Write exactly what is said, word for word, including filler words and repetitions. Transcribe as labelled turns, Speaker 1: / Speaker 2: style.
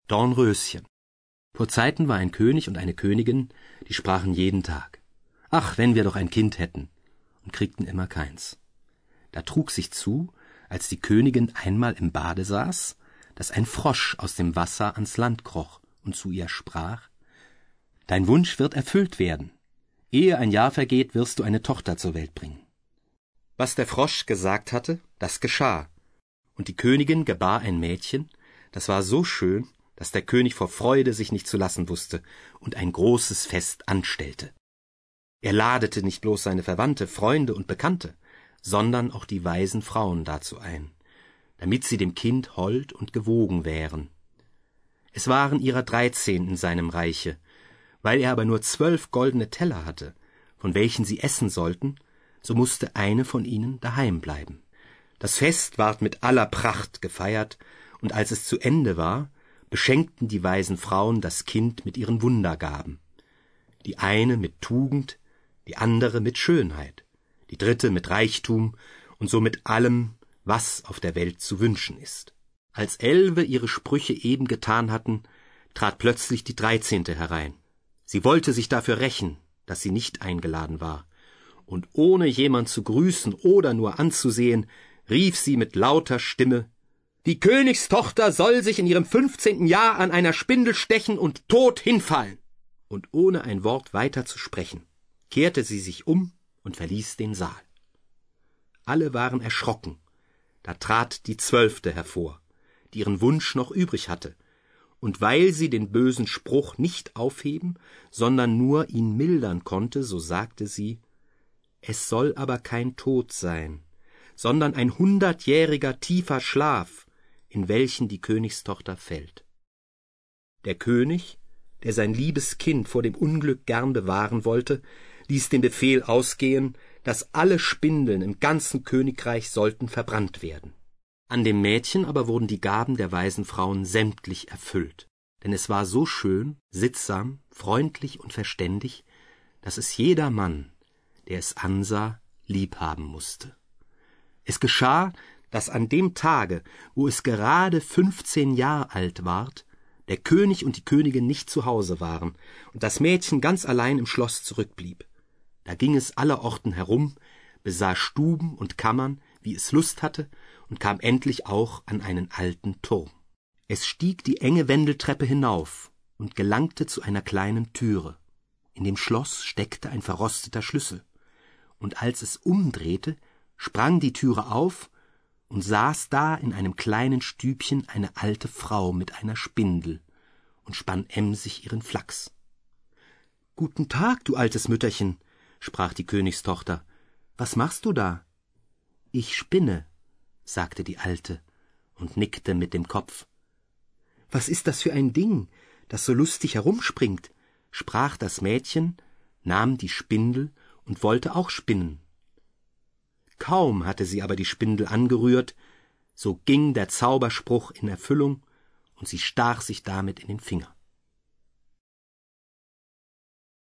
Speaker 1: Dornröschen. Vor Zeiten war ein König und eine Königin, die sprachen jeden Tag: »Ach, wenn wir doch ein Kind hätten«, und kriegten immer keins. Da trug sich zu, als die Königin einmal im Bade saß, dass ein Frosch aus dem Wasser ans Land kroch und zu ihr sprach: »Dein Wunsch wird erfüllt werden. Ehe ein Jahr vergeht, wirst du eine Tochter zur Welt bringen.« Was der Frosch gesagt hatte, das geschah, und die Königin gebar ein Mädchen, das war so schön, dass der König vor Freude sich nicht zu lassen wusste und ein großes Fest anstellte. Er ladete nicht bloß seine Verwandte, Freunde und Bekannte, sondern auch die weisen Frauen dazu ein, damit sie dem Kind hold und gewogen wären. Es waren ihrer dreizehn in seinem Reiche, weil er aber nur zwölf goldene Teller hatte, von welchen sie essen sollten, so musste eine von ihnen daheim bleiben. Das Fest ward mit aller Pracht gefeiert, und als es zu Ende war, beschenkten die weisen Frauen das Kind mit ihren Wundergaben. Die eine mit Tugend, die andere mit Schönheit, die dritte mit Reichtum und so mit allem, was auf der Welt zu wünschen ist. Als Elfe ihre Sprüche eben getan hatten, trat plötzlich die Dreizehnte herein. Sie wollte sich dafür rächen, dass sie nicht eingeladen war, und ohne jemand zu grüßen oder nur anzusehen, rief sie mit lauter Stimme: »Die Königstochter soll sich in ihrem fünfzehnten Jahr an einer Spindel stechen und tot hinfallen!« Und ohne ein Wort weiter zu sprechen, kehrte sie sich um und verließ den Saal. Alle waren erschrocken. Da trat die Zwölfte hervor, die ihren Wunsch noch übrig hatte, und weil sie den bösen Spruch nicht aufheben, sondern nur ihn mildern konnte, so sagte sie: »Es soll aber kein Tod sein, sondern ein hundertjähriger tiefer Schlaf, in welchen die Königstochter fällt.« Der König, der sein liebes Kind vor dem Unglück gern bewahren wollte, ließ den Befehl ausgehen, dass alle Spindeln im ganzen Königreich sollten verbrannt werden. An dem Mädchen aber wurden die Gaben der weisen Frauen sämtlich erfüllt, denn es war so schön, sittsam, freundlich und verständig, dass es jeder Mann, der es ansah, liebhaben musste. Es geschah, dass an dem Tage, wo es gerade fünfzehn Jahr alt ward, der König und die Königin nicht zu Hause waren und das Mädchen ganz allein im Schloss zurückblieb. Da ging es allerorten herum, besah Stuben und Kammern, wie es Lust hatte, und kam endlich auch an einen alten Turm. Es stieg die enge Wendeltreppe hinauf und gelangte zu einer kleinen Türe. In dem Schloss steckte ein verrosteter Schlüssel, und als es umdrehte, sprang die Türe auf, und saß da in einem kleinen Stübchen eine alte Frau mit einer Spindel und spann emsig ihren Flachs. »Guten Tag, du altes Mütterchen«, sprach die Königstochter. »Was machst du da?« »Ich spinne«, sagte die Alte und nickte mit dem Kopf. »Was ist das für ein Ding, das so lustig herumspringt?« sprach das Mädchen, nahm die Spindel und wollte auch spinnen. Kaum hatte sie aber die Spindel angerührt, so ging der Zauberspruch in Erfüllung, und sie stach sich damit in den Finger.